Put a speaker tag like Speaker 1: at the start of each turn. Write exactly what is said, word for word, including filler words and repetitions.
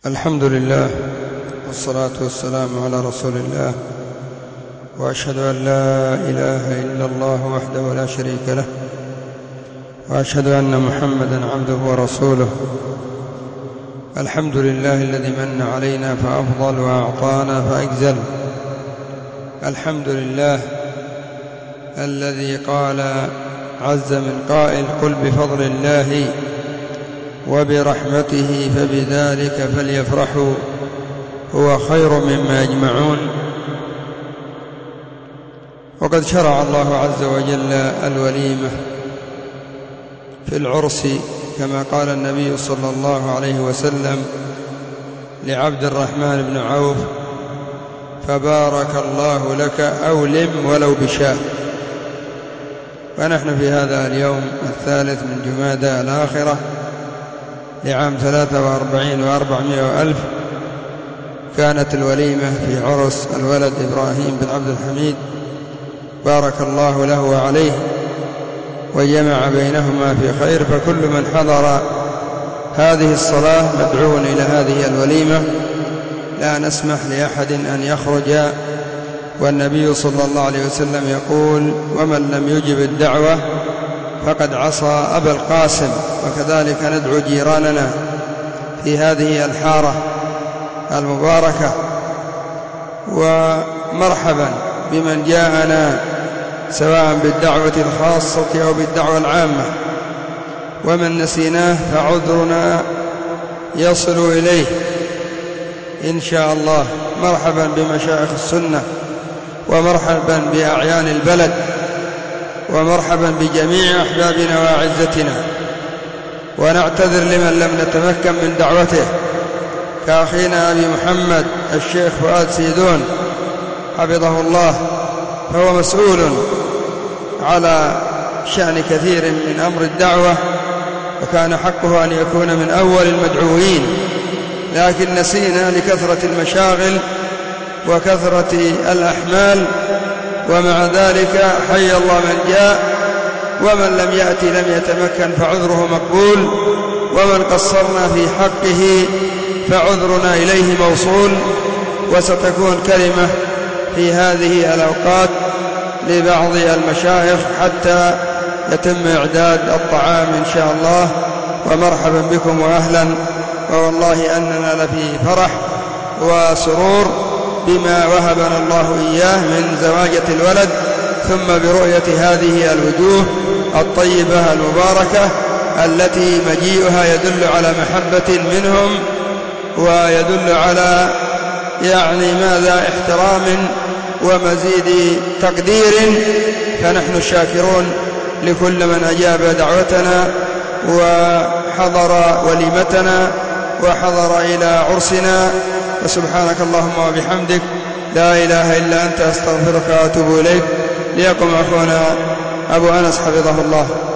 Speaker 1: الحمد لله والصلاة والسلام على رسول الله، وأشهد أن لا إله إلا الله وحده لا شريك له، وأشهد أن محمدا عبده ورسوله. الحمد لله الذي من علينا فأفضل وأعطانا فأجزل. الحمد لله الذي قال عز من قائل: قل بفضل الله وبرحمته فبذلك فليفرحوا هو خير مما يجمعون. وقد شرع الله عز وجل الوليمة في العرس كما قال النبي صلى الله عليه وسلم لعبد الرحمن بن عوف: فبارك الله لك أولم ولو بشاة. ونحن في هذا اليوم الثالث من جمادى الآخرة لعام ثلاثة وأربعين وأربعمائة وألف كانت الوليمة في عرس الولد إبراهيم بن عبد الحميد، بارك الله له وعليه وجمع بينهما في خير. فكل من حضر هذه الصلاة مدعو إلى هذه الوليمة، لا نسمح لأحد أن يخرج. والنبي صلى الله عليه وسلم يقول: ومن لم يجب الدعوة فقد عصى أبا القاسم. وكذلك ندعو جيراننا في هذه الحارة المباركة، ومرحبا بمن جاءنا سواء بالدعوة الخاصة أو بالدعوة العامة. ومن نسيناه فعذرنا يصل إليه إن شاء الله. مرحبا بمشايخ السنة، ومرحبا بأعيان البلد، ومرحبا بجميع أحبابنا وأعزتنا. ونعتذر لمن لم نتمكن من دعوته كأخينا أبي محمد الشيخ فؤاد سيدون حفظه الله، فهو مسؤول على شأن كثير من أمر الدعوة، وكان حقه أن يكون من أول المدعوين، لكن نسينا لكثرة المشاغل وكثرة الأحمال. ومع ذلك حي الله من جاء، ومن لم يأتي لم يتمكن فعذره مقبول، ومن قصرنا في حقه فعذرنا إليه موصول. وستكون كلمة في هذه الأوقات لبعض المشايخ حتى يتم إعداد الطعام إن شاء الله. ومرحبا بكم وأهلا، ووالله أننا لفي فرح وسرور بما وهبنا الله إياه من زواجة الولد، ثم برؤية هذه الوجوه الطيبة المباركة التي مجيئها يدل على محبة منهم، ويدل على يعني ماذا احترام ومزيد تقدير. فنحن شاكرون لكل من أجاب دعوتنا وحضر وليمتنا وحضر إلى عرسنا. وسبحانك اللهم وبحمدك، لا إله إلا أنت، أستغفرك وأتوب إليك. ليقم أخونا أبو أنس حفظه الله.